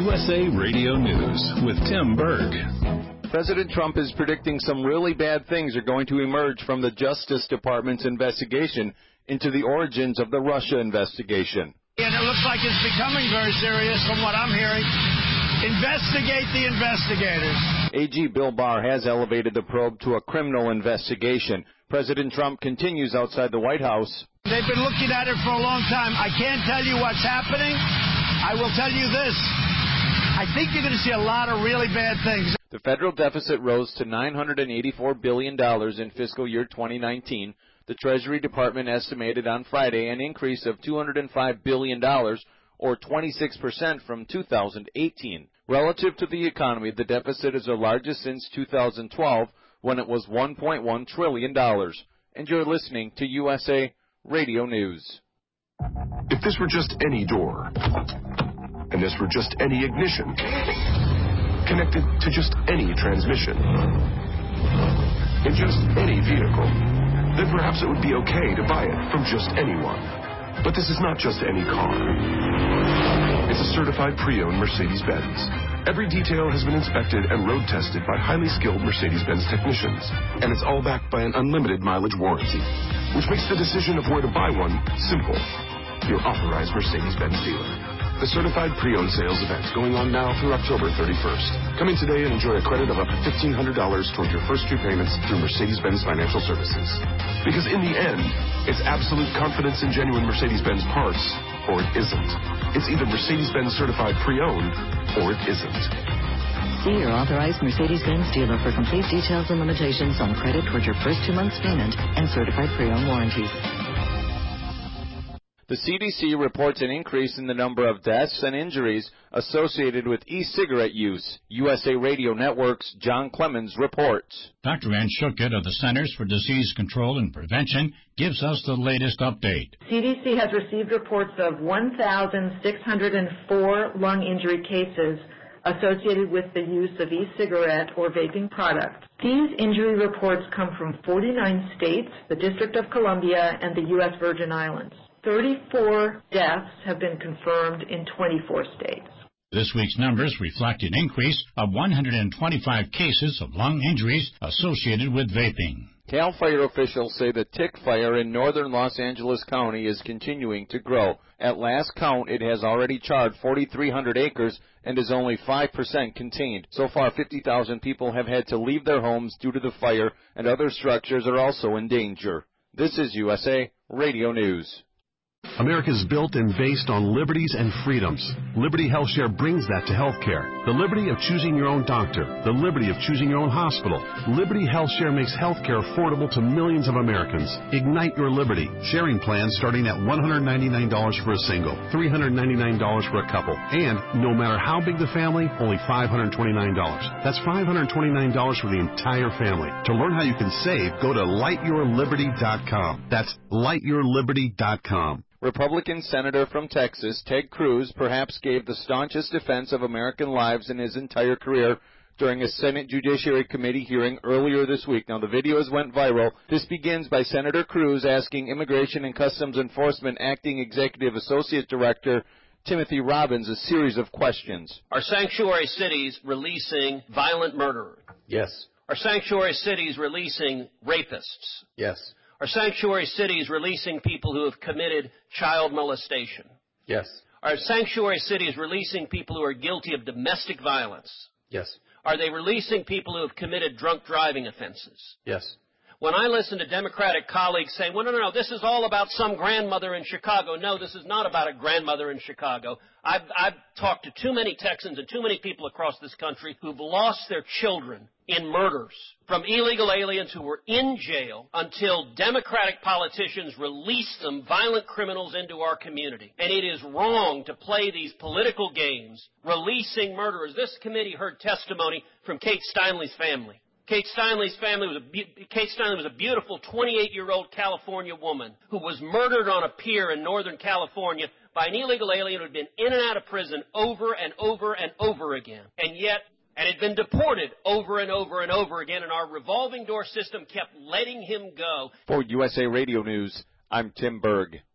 USA Radio News with Tim Berg. President Trump is predicting some really bad things are going to emerge from the Justice Department's investigation into the origins of the Russia investigation. And it looks like it's becoming very serious from what I'm hearing. Investigate the investigators. AG Bill Barr has elevated the probe to a criminal investigation. President Trump continues outside the White House. They've been looking at it for a long time. I can't tell you what's happening. I will tell you this. I think you're going to see a lot of really bad things. The federal deficit rose to $984 billion in fiscal year 2019. The Treasury Department estimated on Friday an increase of $205 billion, or 26% from 2018. Relative to the economy, the deficit is the largest since 2012, when it was $1.1 trillion. And you're listening to USA Radio News. If this were just any door, and this were just any ignition, connected to just any transmission, in just any vehicle, then perhaps it would be okay to buy it from just anyone. But this is not just any car. It's a certified pre-owned Mercedes-Benz. Every detail has been inspected and road tested by highly skilled Mercedes-Benz technicians. And it's all backed by an unlimited mileage warranty, which makes the decision of where to buy one simple. Your authorized Mercedes-Benz dealer. The certified pre-owned sales event going on now through October 31st. Come in today and enjoy a credit of up to $1,500 toward your first two payments through Mercedes-Benz Financial Services. Because in the end, it's absolute confidence in genuine Mercedes-Benz parts, or it isn't. It's either Mercedes-Benz certified pre-owned, or it isn't. See your authorized Mercedes-Benz dealer for complete details and limitations on credit toward your first 2 months payment and certified pre-owned warranties. The CDC reports an increase in the number of deaths and injuries associated with e-cigarette use. USA Radio Network's John Clemens reports. Dr. Ann Schuchat of the Centers for Disease Control and Prevention gives us the latest update. CDC has received reports of 1,604 lung injury cases associated with the use of e-cigarette or vaping products. These injury reports come from 49 states, the District of Columbia, and the U.S. Virgin Islands. 34 deaths have been confirmed in 24 states. This week's numbers reflect an increase of 125 cases of lung injuries associated with vaping. CAL FIRE officials say the tick fire in northern Los Angeles County is continuing to grow. At last count, it has already charred 4,300 acres and is only 5% contained. So far, 50,000 people have had to leave their homes due to the fire, and other structures are also in danger. This is USA Radio News. America is built and based on liberties and freedoms. Liberty HealthShare brings that to healthcare. The liberty of choosing your own doctor. The liberty of choosing your own hospital. Liberty HealthShare makes healthcare affordable to millions of Americans. Ignite your liberty. Sharing plans starting at $199 for a single, $399 for a couple, and no matter how big the family, only $529. That's $529 for the entire family. To learn how you can save, go to lightyourliberty.com. That's lightyourliberty.com. Republican Senator from Texas, Ted Cruz, perhaps gave the staunchest defense of American lives in his entire career during a Senate Judiciary Committee hearing earlier this week. Now, the videos went viral. This begins by Senator Cruz asking Immigration and Customs Enforcement Acting Executive Associate Director Timothy Robbins a series of questions. Are sanctuary cities releasing violent murderers? Yes. Are sanctuary cities releasing rapists? Yes. Are sanctuary cities releasing people who have committed child molestation? Yes. Are sanctuary cities releasing people who are guilty of domestic violence? Yes. Are they releasing people who have committed drunk driving offenses? Yes. When I listen to Democratic colleagues saying, well, no, this is all about some grandmother in Chicago. No, this is not about a grandmother in Chicago. I've talked to too many Texans and too many people across this country who've lost their children in murders from illegal aliens who were in jail until Democratic politicians release them, violent criminals, into our community. And it is wrong to play these political games, releasing murderers. This committee heard testimony from Kate Steinle's family. Kate Steinle's family Kate Steinle was a beautiful 28-year-old California woman who was murdered on a pier in Northern California by an illegal alien who had been in and out of prison over and over and over again. And had been deported over and over and over again, and our revolving door system kept letting him go. For USA Radio News, I'm Tim Berg.